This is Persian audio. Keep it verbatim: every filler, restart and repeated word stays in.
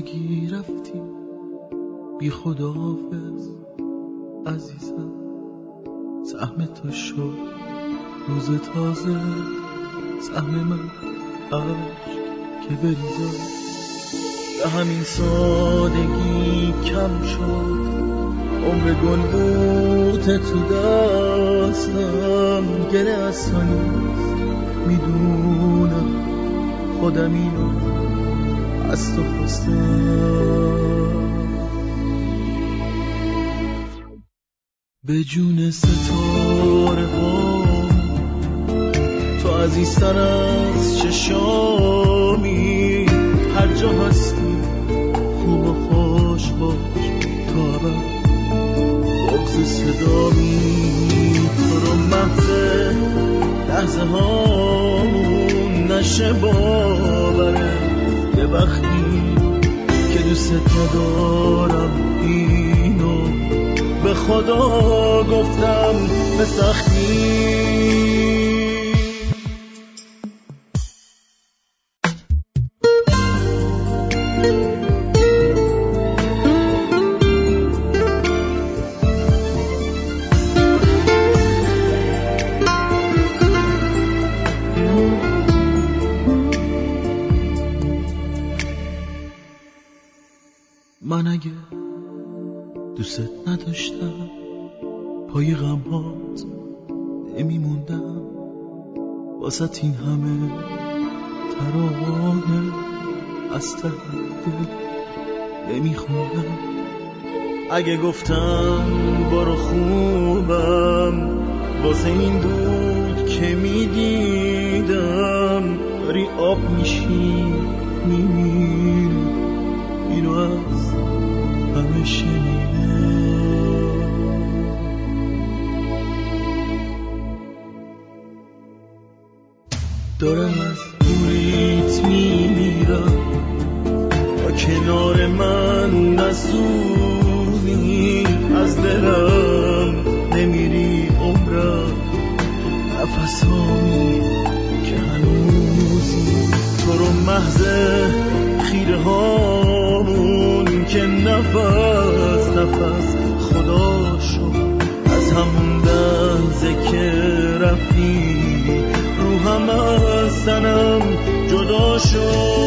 تازگی رفتی بی خداحافظ عزیزم، سهم تو شد روز تازه، سهم من عشق که بریزم. به همین سادگی کم شد عمر گل بود تو دستم، گله از تو نیست میدونم، خودم اینو از تو خواستم. به جون ستاره ها تو عزیزتر از چشامی، هر جا هستی خوب و خوش باش تا ابد، بغض صدامی تو رو محض لحظه هامون نشه باوره. یه وقتی که دوست ندارم اینو به خدا گفتم به سختی. من اگه دوست نداشتم پای غمهات نمیموندم، واسه این همه ترانه از ته دل نمیخوندم. اگه گفتم برو خوبم واسه این دود که میدیدم، داری آب میشی میمیری، اینو از همه شنیدم. دارم از دوریت میمیرم، با کنار من نسونی، از دلم نمیری عمرم، نفسامی که هنوزی تو رو محض خیره هامون که نفس نفس خدا شد از همون لحظه که رفتی، روحم از تنم جدا شد.